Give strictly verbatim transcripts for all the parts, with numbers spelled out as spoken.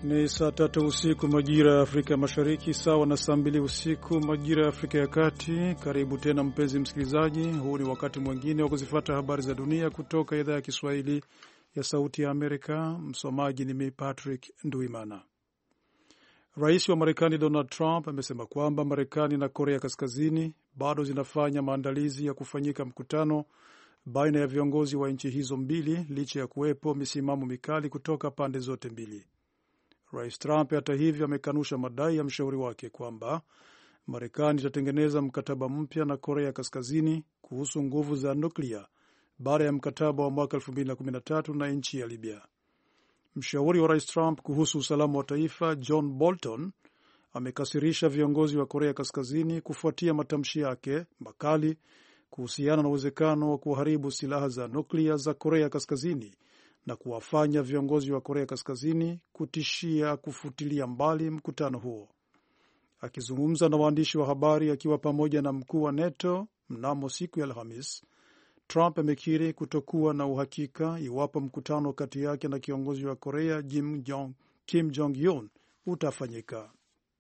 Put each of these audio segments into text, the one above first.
Ni saa tatu usiku majira ya Afrika Mashariki, sawa na saa mbili usiku majira ya Afrika ya Kati. Karibu tena mpenzi msikilizaji, huu ni wakati mwingine wa kuzifuata habari za dunia kutoka idhaa ya Kiswahili ya Sauti ya Amerika. Msomaji ni mimi Patrick Nduimana. Rais wa Marekani Donald Trump amesema kwamba Marekani na Korea Kaskazini bado zinafanya maandalizi ya kufanyika mkutano baina ya viongozi wa nchi hizo mbili licha ya kuwepo misimamo mikali kutoka pande zote mbili. Rais Trump hata hivyo amekanusha madai ya mshauri wake kwamba Marekani itatengeneza mkataba mpya na Korea Kaskazini kuhusu nguvu za nuklia baada ya mkataba wa mwaka elfu mbili na kumi na tatu na nchi ya Libya. Mshauri wa Rais Trump kuhusu usalama wa taifa John Bolton amekasirisha viongozi wa Korea Kaskazini kufuatia matamshi yake makali kuhusiana na uwezekano wa kuharibu silaha za nuklia za Korea Kaskazini na kuwafanya viongozi wa Korea Kaskazini kutishia kufutilia mbali mkutano huo. Akizungumza na waandishi wa habari akiwa pamoja na mkuu wa NATO mnamo siku ya Alhamis, Trump amekiri kutokuwa na uhakika iwapo mkutano kati yake na kiongozi wa Korea Kim Jong, Kim Jong-un utafanyika.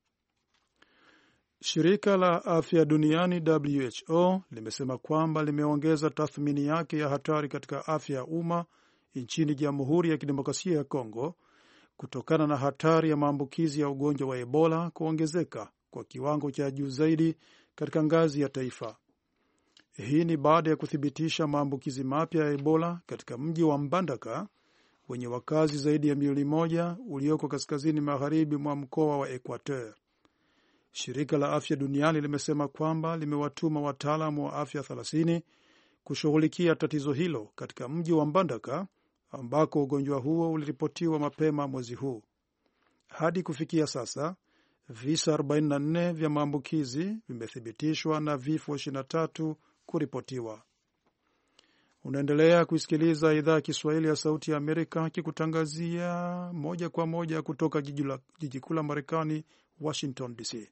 Shirika la Afya Duniani W H O limesema kwamba limeongeza tathmini yake ya hatari katika afya ya umma nchini Jamhuri ya Kidemokrasia ya Kongo kutokana na hatari ya maambukizi ya ugonjwa wa Ebola kuongezeka kwa kiwango cha juu zaidi katika ngazi ya taifa. Hii ni baada ya kuthibitisha maambukizi mapya ya Ebola katika mji wa Mbandaka wenye wakazi zaidi ya milioni moja ulioko kaskazini magharibi mwa mkoa wa Equateur. Shirika la Afya Duniani limesema kwamba limewatuma wataalamu wa afya thelathini kushughulikia tatizo hilo katika mji wa Mbandaka ambako ugonjwa huo uliripotiwa mapema mwezi huu. Hadi kufikia sasa, visa arobaini na nne vya maambukizi vimethibitishwa na vifo ishirini na tatu kuripotiwa. Unaendelea kusikiliza idhaa ya Kiswahili ya Sauti ya Amerika kikutangazia moja kwa moja kutoka jiji kuu la Marekani, Washington D C.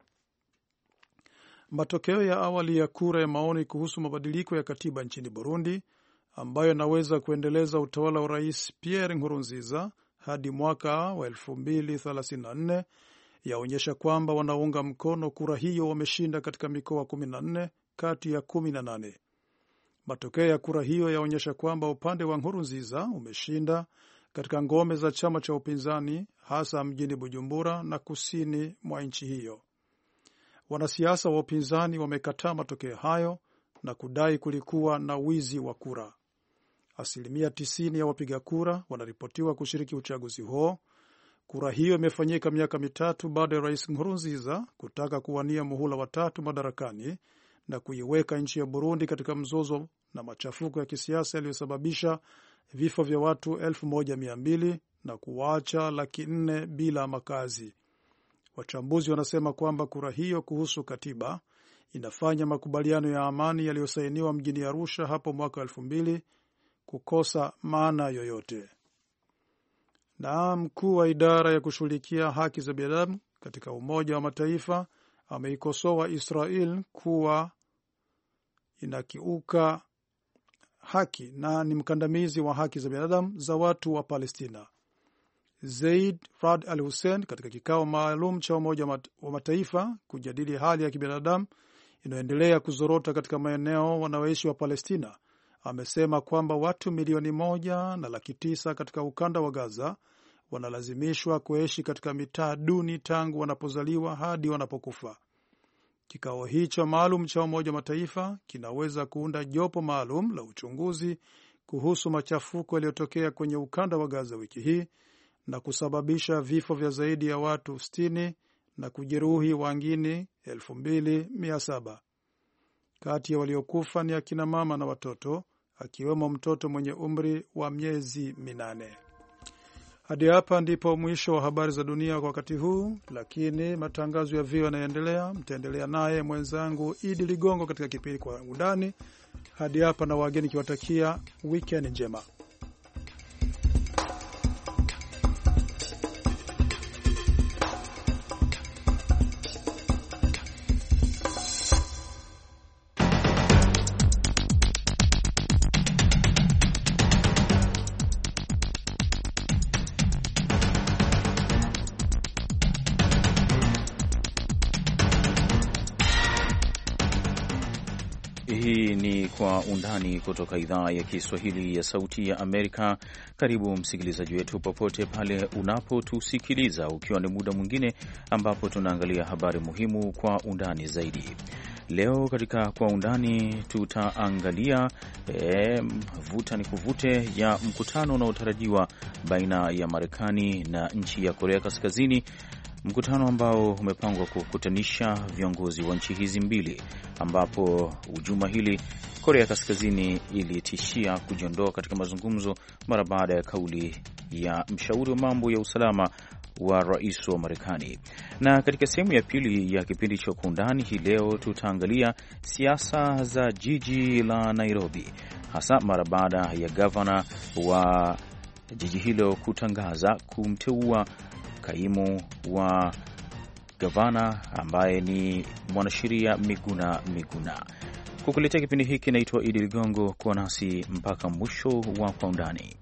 Matokeo ya awali ya kura ya maoni kuhusu mabadiliko ya katiba nchini Burundi ambayo yanaweza kuendeleza utawala wa Rais Pierre Nkurunziza hadi mwaka wa elfu mbili thelathini na nne yaonyesha kwamba wanaunga mkono kura hiyo wameshinda katika mikoa kumi na nne kati ya kumi na nane. Matokeo ya kura hiyo yaonyesha kwamba upande wa Nkurunziza umeshinda katika ngome za chama cha upinzani hasa mjini Bujumbura na kusini mwa nchi hiyo. Wanasiasa wa upinzani wamekataa matokeo hayo na kudai kulikuwa na wizi wa kura. Asilimia tisini ya wapiga kura wanaripotiwa kushiriki uchaguzi huo. Kura hiyo imefanyika miaka mitatu baada ya Rais Nkurunziza kutaka kuwania muhula watatu madarakani na kuiweka nchi ya Burundi katika mzozo na machafuko ya kisiasa yaliyosababisha vifo vya watu elfu moja mia mbili na kuwaacha laki nne bila makazi. Wachambuzi wanasema kwamba kura hiyo kuhusu katiba inafanya makubaliano ya amani yaliyosainiwa mjini Arusha hapo mwaka elfu mbili kukosa maana yoyote. Na mkuu wa idara ya kushughulikia haki za binadamu katika Umoja wa Mataifa ameikosoa Israel kuwa inakiuka haki na ni mkandamizi wa haki za binadamu za watu wa Palestina. Zaid Rad al-Hussein katika kikao maalum cha Umoja wa Mataifa kujadili hali ya kibinadamu inayoendelea kuzorota katika maeneo wanaoishi wa Palestina amesema kwamba watu milioni moja na laki tisa katika ukanda wa Gaza wanalazimishwa kuishi katika mitaa duni tangu wanapozaliwa hadi wanapokufa. Kikao hicho maalum cha Umoja wa Mataifa kinaweza kuunda jopo maalum la uchunguzi kuhusu machafuko yaliyotokea kwenye ukanda wa Gaza wiki hii na kusababisha vifo vya zaidi ya watu sitini na kujeruhi wengine elfu mbili mia saba. Kati ya waliokufa ni akina mama na watoto, akiwemo mtoto mwenye umri wa miezi minane. Hadi hapa ndipo mwisho wa habari za dunia kwa wakati huu, lakini matangazo ya V O A yanaendelea. Mtaendelea naye mwenzangu Idi Ligongo katika kipindi kwa undani. Hadi hapa na wageni kiwatakia weekend njema. Kwa Undani kutoka idhaa ya Kiswahili ya Sauti ya Amerika. Karibu msikilizaji wetu popote pale unapotusikiliza, ukiwa ni muda mwingine ambapo tunaangalia habari muhimu kwa undani zaidi. Leo katika Kwa Undani tutaangalia e, vuta ni kuvute ya mkutano unaotarajiwa baina ya Marekani na nchi ya Korea Kaskazini, mkutano ambao umepangwa kukutanisha viongozi wa nchi hizi mbili, ambapo juma hili Korea Kaskazini ilitishia kujiondoa katika mazungumzo mara baada ya kauli ya mshauri wa mambo ya usalama wa rais wa Marekani. Na katika sehemu ya pili ya kipindi cha Kwa Undani hii leo tutaangalia siasa za jiji la Nairobi, hasa mara baada ya gavana wa jiji hilo kutangaza kumteua kaimu wa gavana ambaye ni mwanasheria Miguna Miguna. Kukuletea kipindi hiki naitwa Idi Ligongo, kuwa nasi mpaka mwisho wa Kwa Undani.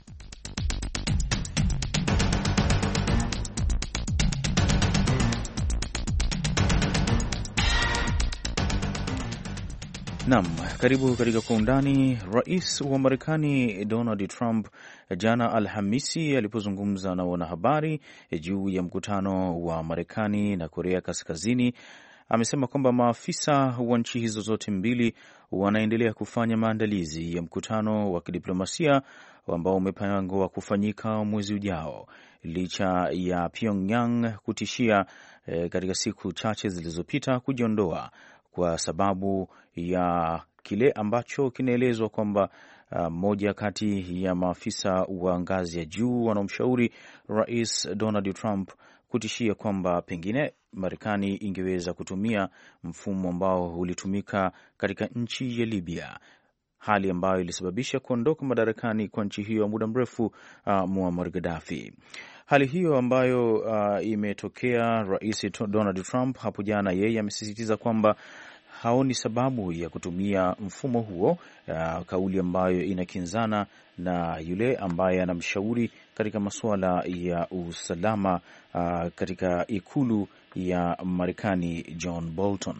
Naam, karibu katika Kwa Undani. Rais wa Marekani Donald Trump jana Alhamisi alipozungumza na wanahabari juu ya mkutano wa Marekani na Korea Kaskazini, amesema kwamba maafisa wa nchi hizo zote mbili wanaendelea kufanya maandalizi ya mkutano wa kidiplomasia ambao umepangwa kufanyika mwezi ujao, licha ya Pyongyang kutishia e, katika siku chache zilizopita kujiondoa kwa sababu ya kile ambacho kinaelezwa kwamba mmoja uh, kati ya maafisa wa ngazi ya juu wanaomshauri Rais Donald Trump kutishia kwamba pengine Marekani ingeweza kutumia mfumo ambao ulitumika katika nchi ya Libya, hali ambayo ilisababisha kuondoka madarakani kwa nchi hiyo muda mrefu uh, Muammar Gaddafi. Hali hiyo ambayo uh, imetokea, Rais Donald Trump hapo jana, yeye amesisitiza kwamba haoni sababu ya kutumia mfumo huo, uh, kauli ambayo inakinzana na yule ambaye anamshauri katika masuala ya usalama uh, katika ikulu ya Marekani, John Bolton.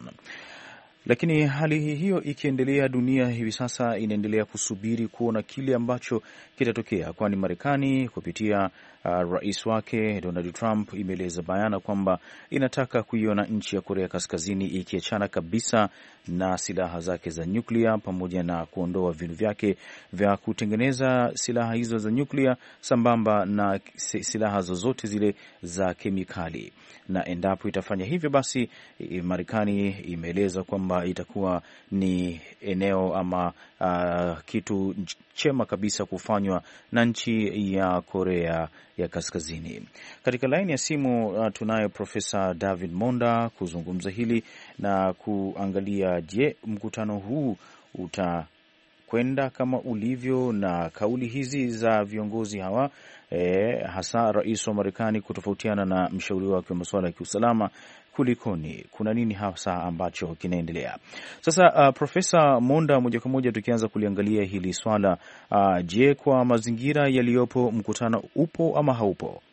Lakini hali hiyo ikiendelea, dunia hivi sasa inaendelea kusubiri kuona kile ambacho kitatokea, kwani Marekani kupitia uh, rais wake Donald Trump imeeleza bayana kwamba inataka kuiona nchi ya Korea Kaskazini ikiachana kabisa na silaha zake za nyuklia, pamoja na kuondoa vinu vyake vya kutengeneza silaha hizo za nyuklia, sambamba na silaha zozote zile za kemikali. Na endapo itafanya hivyo, basi Marekani imeeleza kwamba itakuwa ni eneo ama uh, kitu chema kabisa kufanywa na nchi ya Korea ya Kaskazini. Katika laini ya simu uh, tunaye Profesa David Monda kuzungumza hili na kuangalia, je, mkutano huu utakwenda kama ulivyo na kauli hizi za viongozi hawa, e, hasa rais wa Marekani kutofautiana na mshauri wake wa masuala ya kiusalama, kulikoni? Kuna nini hasa ambacho kinaendelea sasa? Uh, Profesa Monda, moja kwa moja tukianza kuliangalia hili swala, uh, je, kwa mazingira yaliyopo mkutano upo ama haupo?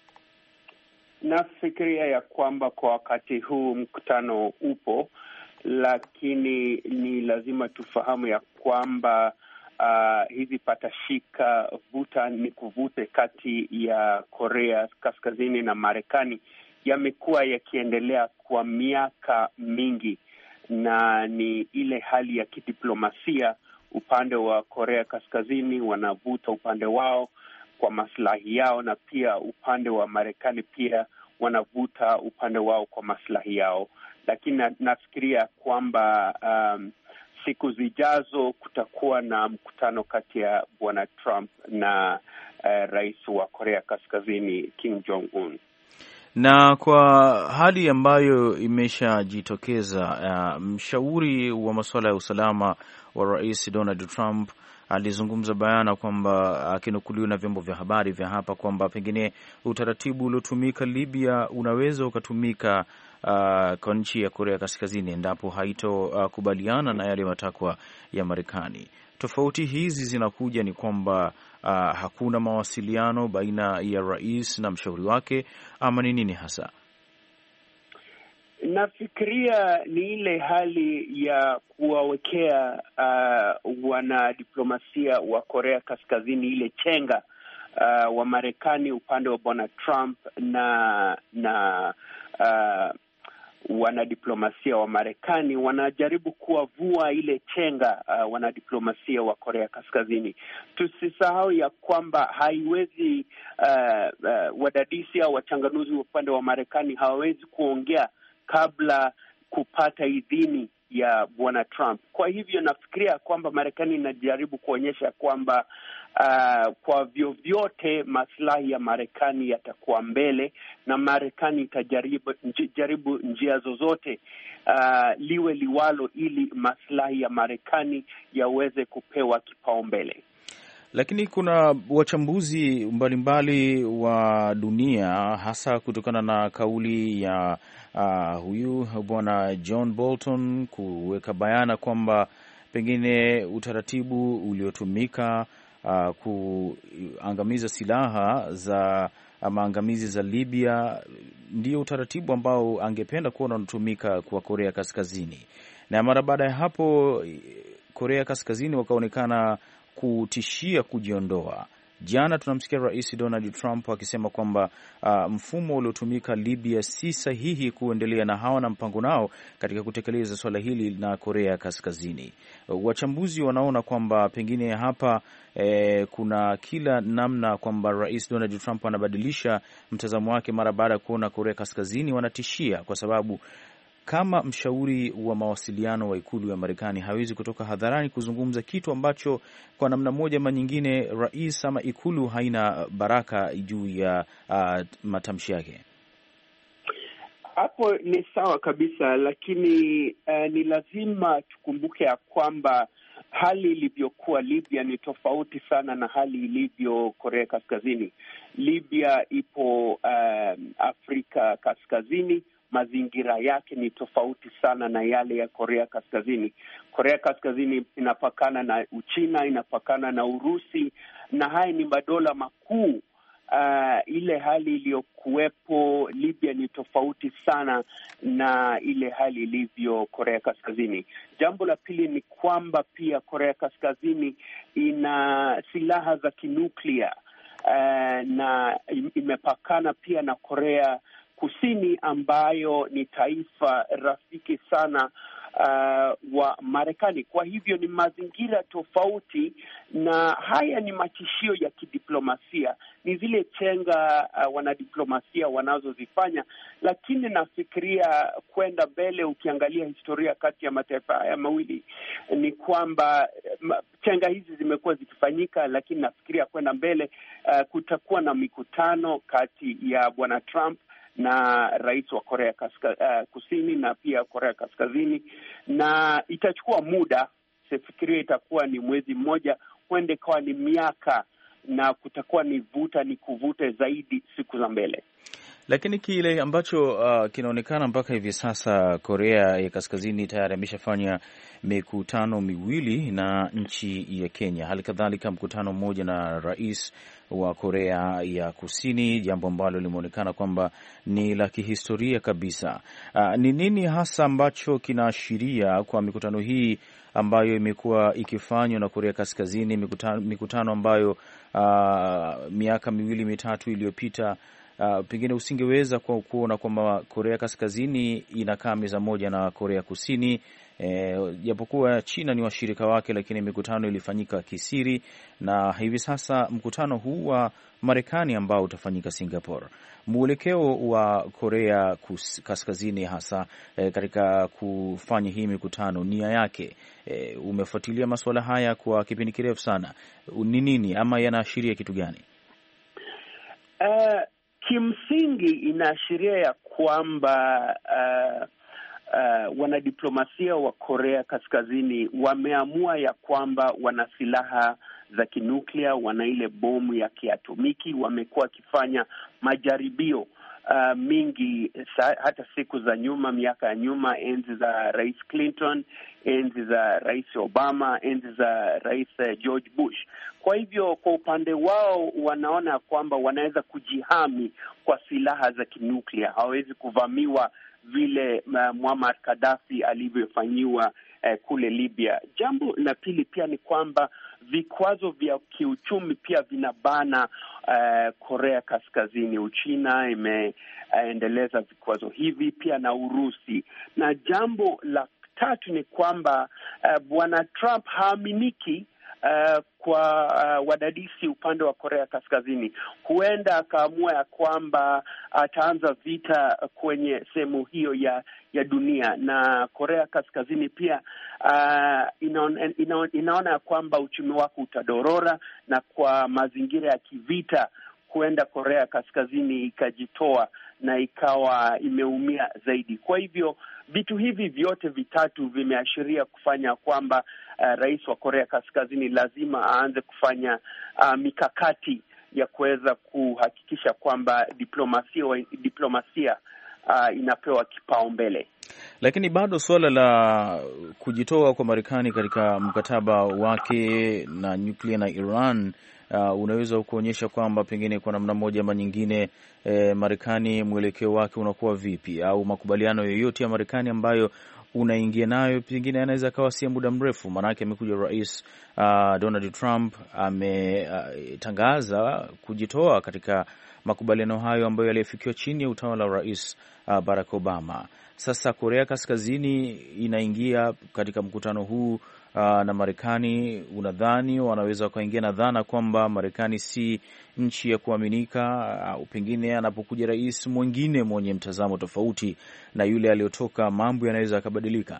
Nafikiria ya kwamba kwa wakati huu mkutano upo, lakini ni lazima tufahamu ya kwamba uh, hizi patashika vuta ni kuvute kati ya Korea Kaskazini na Marekani yamekuwa yakiendelea kwa miaka mingi, na ni ile hali ya kidiplomasia. Upande wa Korea Kaskazini wanavuta upande wao kwa maslahi yao, na pia upande wa Marekani pia wanavuta upande wao kwa maslahi yao. Lakini na, nafikiria kwamba um, siku zijazo kutakuwa na mkutano kati ya Bwana Trump na uh, rais wa Korea Kaskazini Kim Jong Un. Na kwa hali ambayo imeshajitokeza, uh, mshauri wa masuala ya usalama wa Rais Donald Trump alizungumza bayana kwamba akinukuliwa na vyombo vya habari vya hapa kwamba pengine utaratibu uliotumika Libya unaweza ukatumika uh, kwa nchi ya Korea Kaskazini endapo haitokubaliana uh, na yale matakwa ya Marekani. Tofauti hizi zinakuja ni kwamba uh, hakuna mawasiliano baina ya rais na mshauri wake, ama ni nini hasa? Nafikiria ni ile hali ya kuwawekea uh, wanadiplomasia wa Korea Kaskazini ile chenga uh, wa Marekani upande wa Bwana Trump na na uh, wanadiplomasia wa Marekani wanajaribu kuwavua ile chenga uh, wanadiplomasia wa Korea Kaskazini. Tusisahau ya kwamba haiwezi uh, uh, wadadisi au wachanganuzi wa upande wa Marekani hawawezi kuongea kabla kupata idhini ya Bwana Trump. Kwa hivyo nafikiria kwamba Marekani inajaribu kuonyesha kwamba uh, kwa vyovyote maslahi ya Marekani yatakuwa mbele na Marekani itajaribu jaribu njia zozote uh, liwe liwalo ili maslahi ya Marekani yaweze kupewa kipaumbele. Lakini kuna wachambuzi mbalimbali wa dunia hasa kutokana na kauli ya uh, huyu bwana John Bolton kuweka bayana kwamba pengine utaratibu uliotumika uh, kuangamiza silaha za maangamizi za Libya ndio utaratibu ambao angependa kuona unatumika kwa Korea Kaskazini, na mara baada ya hapo Korea Kaskazini wakaonekana kutishia kujiondoa. Jana tunamsikia Rais Donald Trump akisema kwamba uh, mfumo uliotumika Libya si sahihi kuendelea na hawa na mpango nao katika kutekeleza swala hili na Korea Kaskazini. Uh, wachambuzi wanaona kwamba pengine hapa eh, kuna kila namna kwamba Rais Donald Trump anabadilisha mtazamo wake mara baada ya kuona Korea Kaskazini wanatishia, kwa sababu kama mshauri wa mawasiliano wa ikulu ya Marekani hawezi kutoka hadharani kuzungumza kitu ambacho kwa namna moja ama nyingine rais ama ikulu haina baraka juu ya uh, matamshi yake. Hapo ni sawa kabisa, lakini uh, ni lazima tukumbuke ya kwamba hali ilivyokuwa Libya ni tofauti sana na hali ilivyo Korea Kaskazini. Libya ipo uh, Afrika Kaskazini. Mazingira yake ni tofauti sana na yale ya Korea Kaskazini. Korea Kaskazini inapakana na Uchina, inapakana na Urusi, na haya ni madola makuu. Uh, ile hali iliyokuwepo Libya ni tofauti sana na ile hali ilivyo Korea Kaskazini. Jambo la pili ni kwamba pia Korea Kaskazini ina silaha za kinuklia uh, na imepakana pia na Korea Kusini ambayo ni taifa rafiki sana uh, wa Marekani. Kwa hivyo ni mazingira tofauti, na haya ni matishio ya kidiplomasia, ni zile chenga uh, wanadiplomasia wanazozifanya. Lakini nafikiria kwenda mbele, ukiangalia historia kati ya mataifa haya mawili, ni kwamba chenga hizi zimekuwa zikifanyika, lakini nafikiria kwenda mbele uh, kutakuwa na mikutano kati ya Bwana Trump na rais wa Korea Kaska, uh, Kusini na pia Korea Kaskazini, na itachukua muda. Sifikiria itakuwa ni mwezi mmoja, huenda ikawa ni miaka, na kutakuwa ni vuta ni kuvute zaidi siku za mbele. Lakini kile ambacho uh, kinaonekana mpaka hivi sasa, Korea ya Kaskazini tayari ameshafanya mikutano miwili na nchi ya Kenya, hali kadhalika mkutano mmoja na rais wa Korea ya Kusini, jambo ambalo limeonekana kwamba ni la kihistoria kabisa. Uh, ni nini hasa ambacho kinaashiria kwa mikutano hii ambayo imekuwa ikifanywa na Korea Kaskazini, mikutano, mikutano ambayo uh, miaka miwili mitatu iliyopita Uh, pengine usingeweza kwa kuona kwamba Korea Kaskazini inakaa meza moja na Korea Kusini, japokuwa e, China ni washirika wake, lakini mikutano ilifanyika kisiri, na hivi sasa mkutano huu wa Marekani ambao utafanyika Singapore. Mwelekeo wa Korea Kaskazini hasa e, katika kufanya hii mikutano, nia yake, e, umefuatilia masuala haya kwa kipindi kirefu sana, ni nini ama yanaashiria kitu gani? Uh... Kimsingi inaashiria ya kwamba uh, uh, wanadiplomasia wa Korea Kaskazini wameamua ya kwamba wana silaha za kinuklia, wana ile bomu ya kiatomiki. Wamekuwa wakifanya majaribio uh, mingi sa, hata siku za nyuma, miaka ya nyuma, enzi za Rais Clinton, enzi za Rais Obama, enzi za Rais George Bush. Kwa hivyo kwa upande wao wanaona kwamba wanaweza kujihami kwa silaha za kinuklia. Hawawezi kuvamiwa vile uh, Muammar Gaddafi alivyofanyiwa uh, kule Libya. Jambo la pili pia ni kwamba vikwazo vya kiuchumi pia vinabana uh, Korea Kaskazini. Uchina imeendeleza uh, vikwazo hivi pia na Urusi. Na jambo la tatu ni kwamba uh, Bwana Trump haaminiki Uh, kwa uh, wadadisi upande wa Korea Kaskazini. Huenda akaamua ya kwamba ataanza vita kwenye sehemu hiyo ya ya dunia, na Korea Kaskazini pia uh, inaona, inaona, inaona ya kwamba uchumi wake utadorora, na kwa mazingira ya kivita huenda Korea Kaskazini ikajitoa na ikawa imeumia zaidi. Kwa hivyo vitu hivi vyote vitatu vimeashiria kufanya kwamba uh, rais wa Korea Kaskazini lazima aanze kufanya uh, mikakati ya kuweza kuhakikisha kwamba diplomasia diplomasia uh, inapewa kipaumbele. Lakini bado suala la kujitoa kwa Marekani katika mkataba wake na nyuklia na Iran Uh, unaweza kuonyesha kwamba pengine kwa namna moja ama nyingine eh, Marekani mwelekeo wake unakuwa vipi, au makubaliano yoyote ya Marekani ambayo unaingia nayo pengine anaweza kawa si muda mrefu. Maanake amekuja rais uh, Donald Trump ametangaza uh, kujitoa katika makubaliano hayo ambayo yalifikiwa chini ya utawala wa rais uh, Barack Obama. Sasa Korea Kaskazini inaingia katika mkutano huu Uh, na Marekani. Unadhani wanaweza wakaingia na dhana kwamba Marekani si nchi ya kuaminika, au uh, pengine anapokuja rais mwingine mwenye mtazamo tofauti na yule aliyotoka, mambo yanaweza yakabadilika?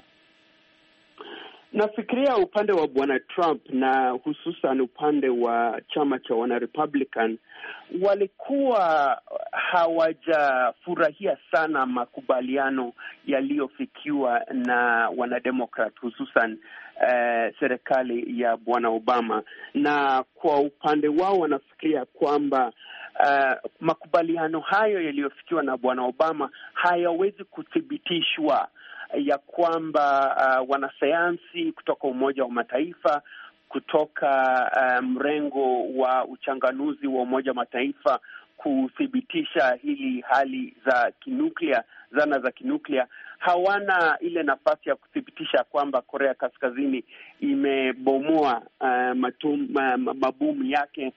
Nafikiria upande wa Bwana Trump na hususan upande wa chama cha wana Republican walikuwa hawajafurahia sana makubaliano yaliyofikiwa na wanademokrat, hususan uh, serikali ya Bwana Obama, na kwa upande wao wanafikiria kwamba uh, makubaliano hayo yaliyofikiwa na Bwana Obama hayawezi kuthibitishwa, ya kwamba uh, wanasayansi kutoka Umoja wa Mataifa, kutoka uh, mrengo wa uchanganuzi wa Umoja wa Mataifa kuthibitisha hili hali za kinuklia, zana za kinuklia, hawana ile nafasi ya kuthibitisha kwamba Korea Kaskazini imebomoa uh, matum, uh, mabomu yake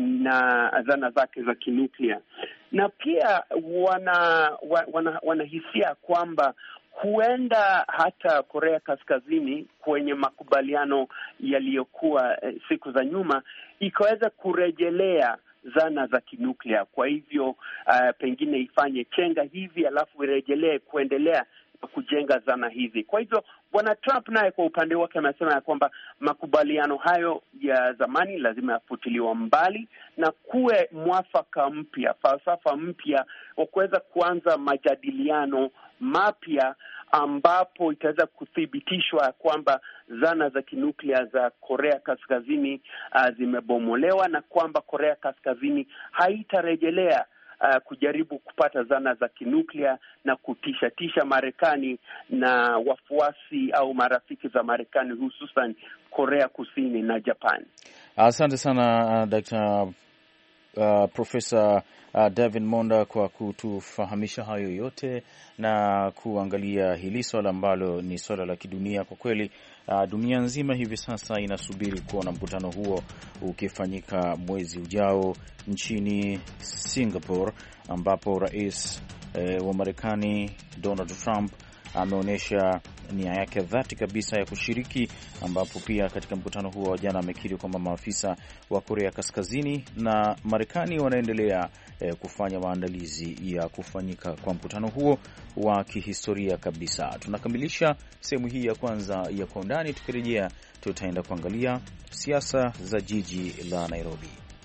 na zana zake za kinuklia. Na pia wana wana wanahisia kwamba huenda hata Korea Kaskazini kwenye makubaliano yaliyokuwa eh, siku za nyuma ikaweza kurejelea zana za kinuklia. Kwa hivyo uh, pengine ifanye chenga hivi alafu irejelee kuendelea kujenga zana hizi. Kwa hivyo Bwana Trump naye kwa upande wake amesema ya kwamba makubaliano hayo ya zamani lazima yafutiliwa mbali na kuwe mwafaka mpya, falsafa mpya wa kuweza kuanza majadiliano mapya ambapo itaweza kuthibitishwa kwamba zana za kinuklia za Korea Kaskazini uh, zimebomolewa, na kwamba Korea Kaskazini haitarejelea Uh, kujaribu kupata zana za kinuklia na kutishatisha Marekani na wafuasi au marafiki za Marekani, hususan Korea Kusini na Japan. Asante sana uh, Daktari uh, Profesa uh, David Monda kwa kutufahamisha hayo yote na kuangalia hili swala ambalo ni swala la kidunia kwa kweli. Uh, dunia nzima hivi sasa inasubiri kuona mkutano huo ukifanyika mwezi ujao nchini Singapore, ambapo rais eh, wa Marekani Donald Trump ameonyesha nia yake dhati kabisa ya kushiriki, ambapo pia katika mkutano huo wa jana amekiri kwamba maafisa wa Korea Kaskazini na Marekani wanaendelea eh, kufanya maandalizi ya kufanyika kwa mkutano huo wa kihistoria kabisa. Tunakamilisha sehemu hii ya kwanza ya Kwa Undani. Tukirejea tutaenda kuangalia siasa za jiji la Nairobi.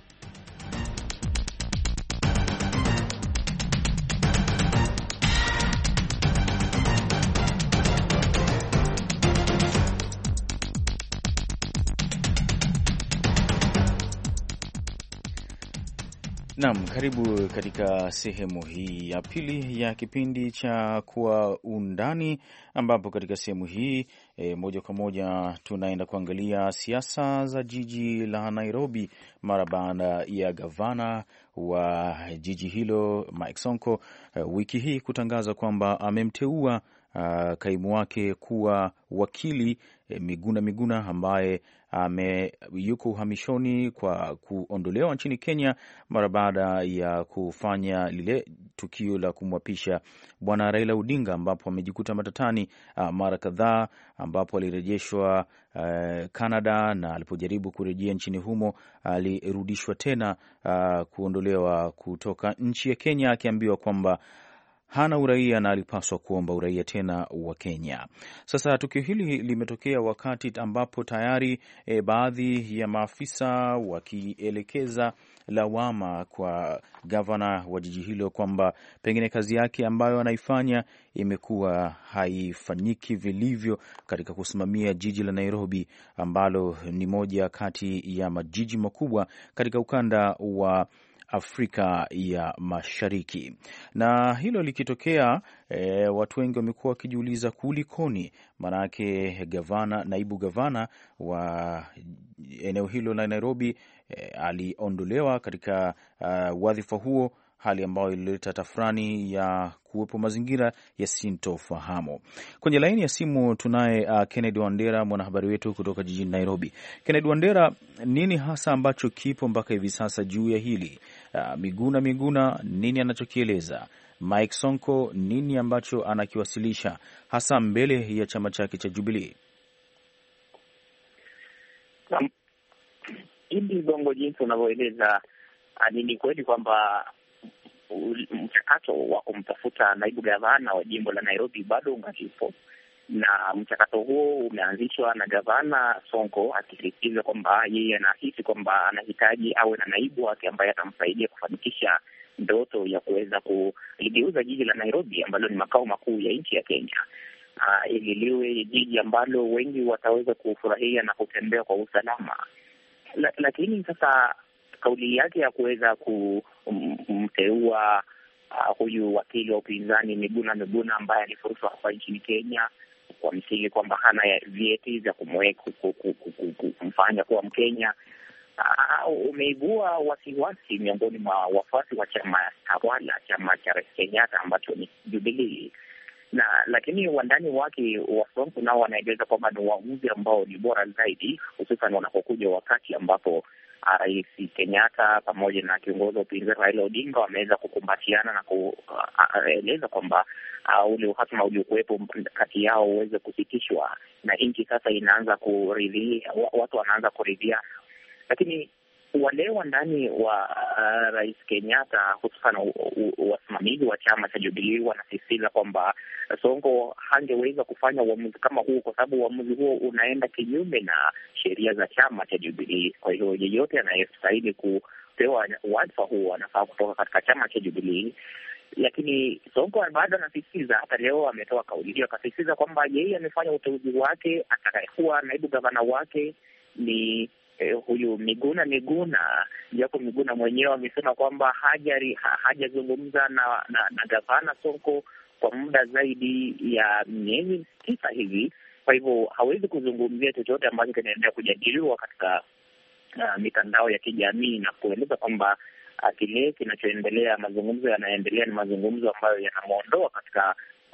Naam, karibu katika sehemu hii ya pili ya kipindi cha Kwa Undani, ambapo katika sehemu hii E, moja kwa moja tunaenda kuangalia siasa za jiji la Nairobi mara baada ya gavana wa jiji hilo Mike Sonko e, wiki hii kutangaza kwamba amemteua Uh, kaimu wake kuwa wakili eh, Miguna Miguna ambaye ame yuko uhamishoni kwa kuondolewa nchini Kenya mara baada ya kufanya lile tukio la kumwapisha bwana Raila Odinga, ambapo amejikuta matatani uh, mara kadhaa, ambapo alirejeshwa uh, Canada, na alipojaribu kurejea nchini humo alirudishwa tena uh, kuondolewa kutoka nchi ya Kenya, akiambiwa kwamba hana uraia na alipaswa kuomba uraia tena wa Kenya. Sasa tukio hili limetokea wakati ambapo tayari e, baadhi ya maafisa wakielekeza lawama kwa gavana wa jiji hilo kwamba pengine kazi yake ambayo anaifanya imekuwa haifanyiki vilivyo katika kusimamia jiji la Nairobi, ambalo ni moja kati ya majiji makubwa katika ukanda wa Afrika ya Mashariki. Na hilo likitokea, e, watu wengi wamekuwa wakijiuliza kulikoni, manake gavana, naibu gavana wa eneo hilo la Nairobi e, aliondolewa katika uh, wadhifa huo, hali ambayo ilileta tafrani ya kuwepo mazingira ya sintofahamu. Kwenye laini ya simu tunaye uh, Kennedy Wandera, mwanahabari wetu kutoka jijini Nairobi. Kennedy Wandera, nini hasa ambacho kipo mpaka hivi sasa juu ya hili? Uh, Miguna Miguna nini anachokieleza? Mike Sonko nini ambacho anakiwasilisha hasa mbele ya chama chake cha Jubilee? Um, ili gongo jinsi unavyoeleza, ni kweli kwamba mchakato wa kumtafuta naibu gavana wa jimbo la Nairobi bado ungalipo, na mchakato huo umeanzishwa na gavana Sonko akisisitiza kwamba yeye anahisi kwamba anahitaji awe na naibu wake ambaye atamsaidia kufanikisha ndoto ya kuweza kuligeuza jiji la Nairobi ambalo ni makao makuu ya nchi ya Kenya, uh, ili liwe jiji ambalo wengi wataweza kufurahia na kutembea kwa usalama. La, lakini sasa kauli yake ya kuweza kumteua uh, huyu wakili wa upinzani Miguna Miguna ambaye alifurushwa hapa nchini Kenya kwa msingi kwamba hana vyeti vya kumfanya kuwa Mkenya, uh, umeibua wasiwasi miongoni mwa wafuasi wa chama tawala, chama cha Rais Kenyatta ambacho ni Jubilee. Na lakini wandani wake wa Sonko nao wanaeleza kwamba ni uamuzi ambao ni bora zaidi, hususan wanapokuja wakati ambapo Rais Kenyatta pamoja na kiongozi wa upinzani Raila Odinga wameweza kukumbatiana na kueleza kwamba uh, ule uhasama uliokuwepo kati yao uweze kusitishwa, na nchi sasa inaanza kuridhia, watu wanaanza kuridhia. Lakini wale wa ndani wa uh, Rais Kenyatta, hususan wasimamizi wa chama cha Jubilee, wanasisitiza kwamba Sonko hangeweza kufanya uamuzi kama huo kwa sababu uamuzi huo unaenda kinyume na sheria za chama cha Jubilee. Kwa hiyo yeyote anayestahili kupewa wadhifa huo anafaa kutoka katika chama cha Jubilee. Lakini Sonko bado anasisitiza, hata leo ametoa kauli hiyo, akasisitiza kwamba yeye amefanya uteuzi wake, atakayekuwa naibu gavana wake ni Eh, huyu Miguna Miguna, japo Miguna mwenyewe amesema kwamba hajazungumza ha, na, na, na gavana Sonko kwa muda zaidi ya miezi tisa hivi. Kwa hivyo hawezi kuzungumzia chochote ambacho kinaendelea kujadiliwa katika uh, mitandao ya kijamii, na kueleza kwamba uh, kile kinachoendelea, mazungumzo yanaendelea ni mazungumzo ambayo yanamwondoa katika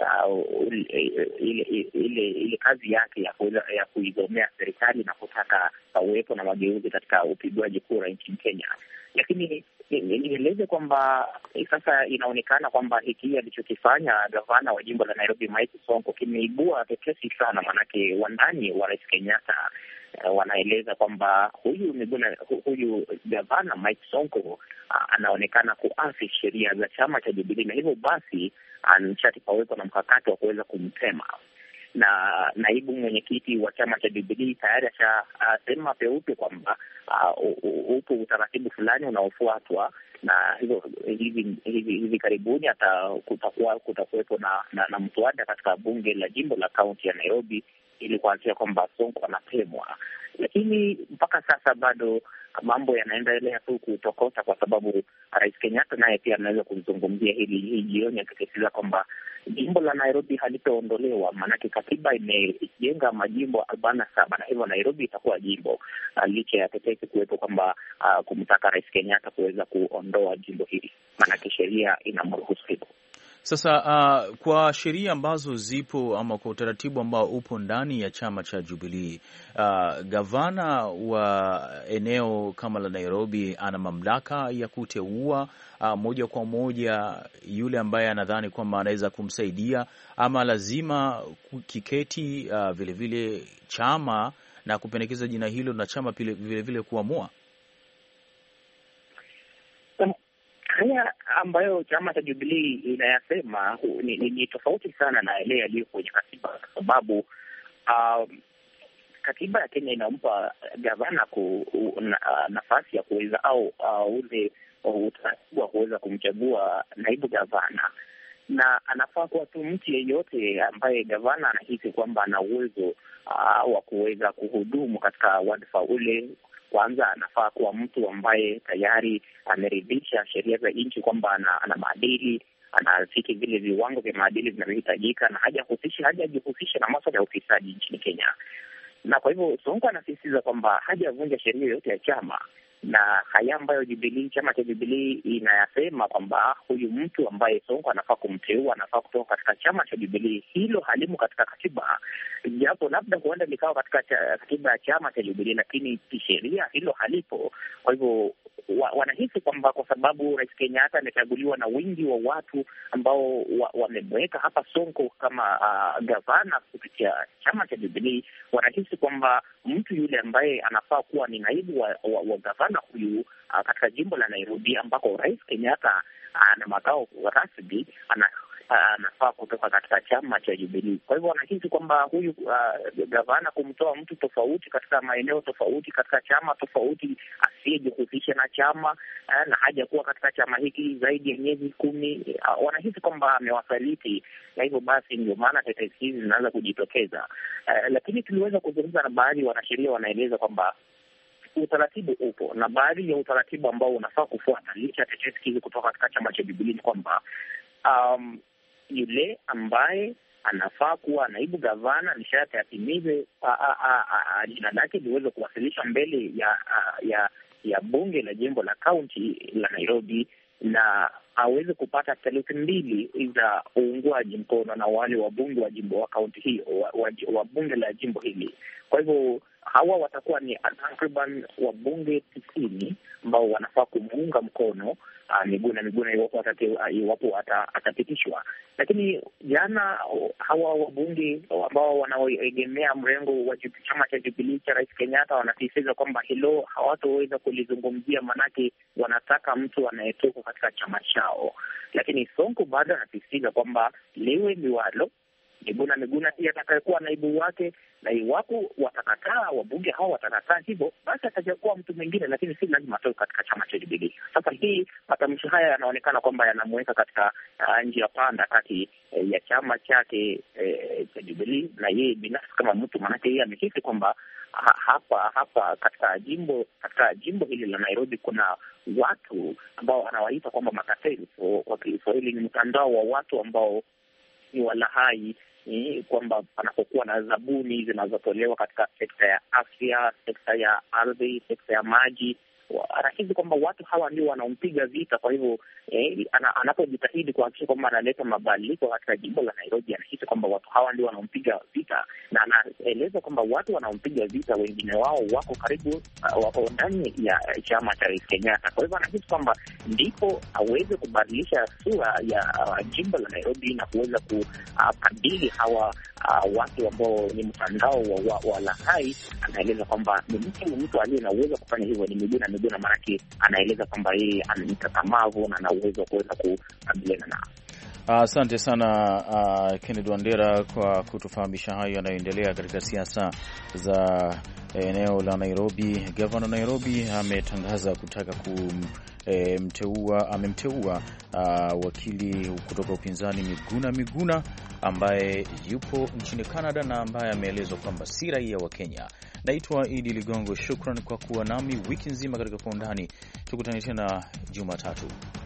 Uh, ile, ile, ile, ile kazi yake ya kuweza ya kuigomea serikali na kutaka uwepo na mageuzi katika upigwaji kura nchini Kenya. Lakini nieleze kwamba sasa inaonekana kwamba hiki alichokifanya gavana wa jimbo la Nairobi Mike Sonko kimeibua tetesi sana, manake wandani wa Rais Kenyatta uh, wanaeleza kwamba huyu Miguna, huyu gavana Mike Sonko uh, anaonekana kuasi sheria za chama cha Jubilee, na hivyo basi nishati pawepo na mkakati wa kuweza kumtema. Na naibu mwenyekiti wa chama cha Jubilee tayari ashasema uh, peupe kwamba uh, upo utaratibu fulani unaofuatwa, na hivyo hivi hivi hivi karibuni hata kutakuwa kutakuwepo na, na, na mswada katika bunge la jimbo la kaunti ya Nairobi ili kuhakikisha kwamba Sonko anatemwa. Lakini mpaka sasa bado mambo yanaendelea tu kutokota, kwa sababu Rais Kenyatta naye pia anaweza kuzungumzia hili hii jioni, akisisitiza kwamba jimbo la Nairobi halitaondolewa, maanake katiba imejenga majimbo arobaini na saba na hivyo Nairobi itakuwa jimbo, uh, licha ya tetesi kuwepo kwamba uh, kumtaka Rais Kenyatta kuweza kuondoa jimbo hili, maanake sheria inamruhusu hivyo. Sasa uh, kwa sheria ambazo zipo ama kwa utaratibu ambao upo ndani ya chama cha Jubilee, uh, gavana wa eneo kama la Nairobi ana mamlaka ya kuteua uh, moja kwa moja yule ambaye anadhani kwamba anaweza kumsaidia, ama lazima kiketi uh, vile vile chama na kupendekeza jina hilo na chama vile vile, vile kuamua? Haya ambayo chama cha Jubilee inayasema ni, ni, ni tofauti sana na yale yaliyo kwenye katiba, kwa sababu uh, katiba ya Kenya inampa gavana ku, na, nafasi ya kuweza au uh, ule utaratibu wa kuweza kumchagua naibu gavana, na anafaa kuwa tu mtu yeyote ambaye gavana anahisi kwamba ana uwezo uh, wa kuweza kuhudumu katika wadhifa ule. Kwanza anafaa kuwa mtu ambaye tayari ameridhisha sheria za nchi kwamba ana, ana maadili, anafiki vile viwango vya maadili vinavyohitajika, na hajahusisha hajajihusisha na masuala ya ufisadi nchini Kenya. Na kwa hivyo Sonko anasisitiza kwamba hajavunja sheria yote ya chama, na haya ambayo Jubilee, chama cha Jubilee inayasema kwamba huyu mtu ambaye Sonko anafaa kumteua anafaa kutoka katika chama cha Jubilee, hilo halimu katika katiba, japo labda huenda likawa katika cha, katiba ya chama cha Jubilee, lakini kisheria hilo halipo. Kwa hivyo wa, wanahisi kwamba kwa sababu Rais Kenyatta amechaguliwa na wingi wa watu ambao wamemweka wa hapa Sonko kama uh, gavana kupitia chama cha Jubilee, wanahisi kwamba mtu yule ambaye anafaa kuwa ni naibu wa, wa, wa gavana huyu uh, katika jimbo la Nairobi ambako Rais Kenyatta ana uh, makao rasmi, ana anafaa uh, kutoka katika chama cha Jubilee. Kwa hivyo wanahisi kwamba huyu uh, gavana kumtoa mtu tofauti katika maeneo tofauti katika chama tofauti, asiyejihusisha na chama uh, na haja kuwa katika chama hiki zaidi ya miezi kumi, uh, wanahisi kwamba amewasaliti, na hivyo basi ndio maana tetesi hizi zinaanza kujitokeza. Uh, lakini tuliweza kuzungumza na baadhi ya wanasheria, wanaeleza kwamba utaratibu upo, na baadhi ya utaratibu ambao unafaa kufuata licha ya tetesi hizi kutoka katika chama cha Jubilee ni kwamba um, yule ambaye anafaa kuwa naibu gavana ni sharti atimize jina lake liweze kuwasilishwa mbele ya a, ya ya bunge la jimbo la kaunti la Nairobi, na aweze kupata theluthi mbili za uungwaji mkono na wale wabunge wa jimbo wa kaunti hiyo wa, wa, wa bunge la jimbo hili. Kwa hivyo hawa watakuwa ni takriban wabunge tisini ambao wanafaa kumuunga mkono Uh, Miguna Miguna iwapo iwapo atapitishwa. Lakini jana hawa wabunge ambao wanaoegemea mrengo wa chama cha Jubilee cha Rais Kenyatta wanasisitiza kwamba hilo hawatoweza kulizungumzia, manake wanataka mtu anayetoka katika chama chao. Lakini Sonko bado anasisitiza kwamba liwe liwalo, Miguna Miguna pia atakayekuwa naibu wake, na iwapo watakataa, wabunge hao watakataa hivyo, basi atakuwa mtu mwingine, lakini si lazima atoke katika chama cha Jubilee. Sasa hii matamshi haya yanaonekana kwamba yanamweka katika uh, njia panda kati eh, ya chama chake eh, cha Jubilee na yeye binafsi kama mtu, maanake yeye amehisi kwamba ha, hapa hapa katika jimbo katika jimbo hili la Nairobi kuna watu ambao anawaita kwamba makateli, kwa Kiswahili ni mtandao wa watu ambao ni walahai, ni kwamba panapokuwa na zabuni zinazotolewa katika sekta ya afya, sekta ya ardhi, sekta ya maji, anahisi kwamba watu hawa ndio wanaompiga vita. Kwa hivyo eh, anapojitahidi kuhakikisha kwamba analeta mabadiliko katika jimbo la Nairobi, anahisi kwamba watu hawa ndio wanaompiga vita, na anaeleza kwamba watu wanaompiga vita wengine wao wako karibu, uh, wako ndani ya chama cha Rais Kenyatta. Kwa hivyo anahisi kwamba ndipo aweze kubadilisha sura ya uh, jimbo la Nairobi na kuweza kukabili uh, hawa uh, watu ambao ni mtandao wa, wa, wa lahai. Anaeleza kwamba ni mtu mtu aliye na uwezo kufanya hivyo ni Miguna Miguna, maanake anaeleza kwamba yeye ana mtazamavu na ana uwezo wa kuweza kukabiliana nao. Asante uh, sana uh, Kennedy Wandera kwa kutufahamisha hayo yanayoendelea katika siasa za eneo la Nairobi. Gavana Nairobi ametangaza kutaka kumteua e, amemteua uh, wakili kutoka upinzani Miguna Miguna ambaye yupo nchini Canada na ambaye ameelezwa kwamba si raia wa Kenya. Naitwa Idi Ligongo, shukran kwa kuwa nami wiki nzima katika Kwa Undani. Tukutane tena Jumatatu.